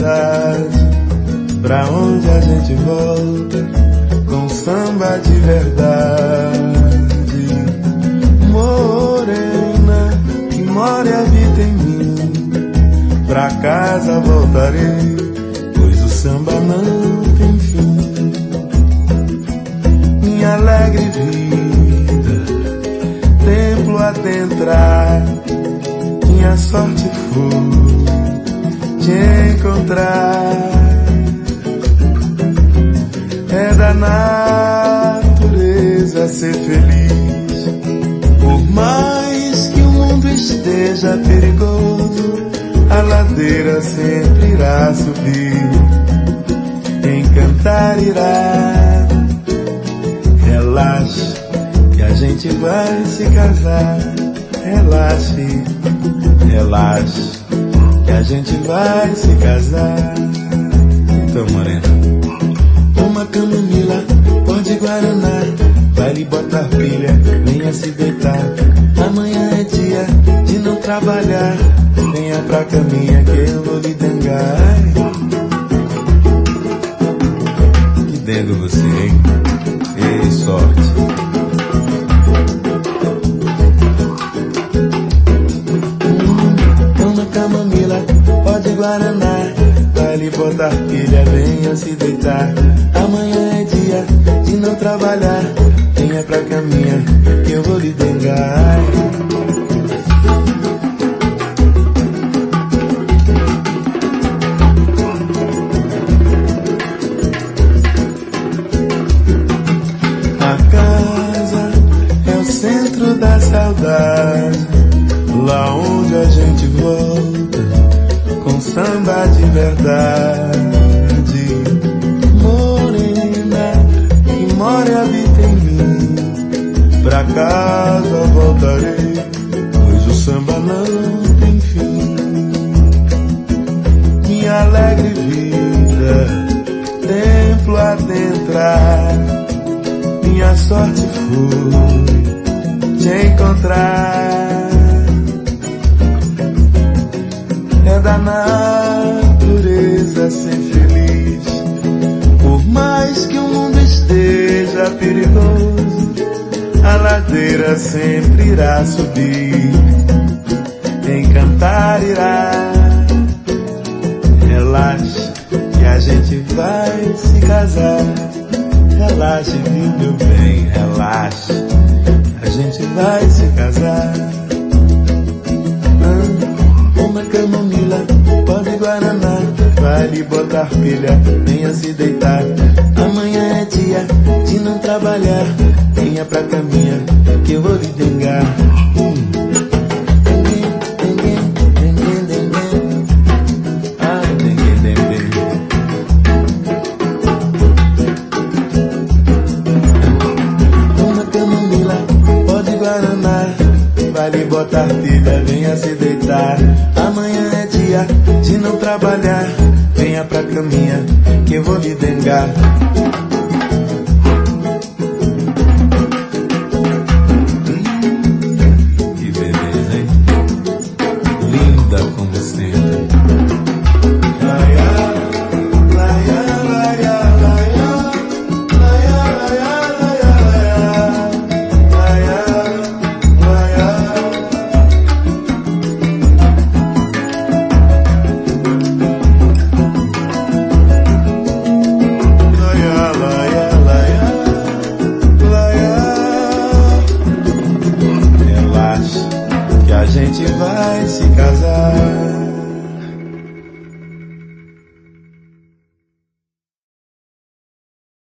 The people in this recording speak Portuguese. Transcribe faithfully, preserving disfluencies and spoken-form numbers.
saudade, pra onde a gente volta com samba de verdade. Morena, que mora e habita em mim, pra casa voltarei, pois o samba não tem fim. Minha alegre vida, templo adentrar, minha sorte foi te encontrar. É da natureza ser feliz, por mais que o mundo esteja perigoso, a ladeira sempre irá subir, encantar irá. Relaxe, que a gente vai se casar. Relaxe, relaxe, que a gente vai se casar. Então, morena, uma camomila, pó de guaraná, vai lhe botar pilha, venha se deitar. Amanhã é dia de não trabalhar, venha pra caminha que eu vou lhe dengar. Que dengo você, hein? Ei, sorte. Hum, uma camomila, pó de guaraná, vai lhe botar pilha, venha se deitar. Amanhã é dia de não trabalhar, venha pra caminha que eu vou lhe dengar. A casa é o centro da saudade, lá onde a gente volta com samba de verdade. Morena, que mora e habita em mim, pra casa voltarei, pois o samba não tem fim. Minha alegre vida, templo adentrar, minha sorte foi te encontrar. É da natureza ser feliz, por mais que o mundo esteja perigoso, a ladeira sempre irá subir, encantar irá. Relaxe, que a gente vai se casar. Relaxe, viu, meu bem, relaxe, a gente vai se casar. Ah, uma camomila, pó de guaraná, vai lhe botar pilha, venha se deitar. Amanhã é dia de não trabalhar, venha pra caminha que eu vou lhe dengar. Hum. Vai lhe botar pilha, venha se deitar. Amanhã é dia de não trabalhar, venha pra caminha que eu vou lhe dengar.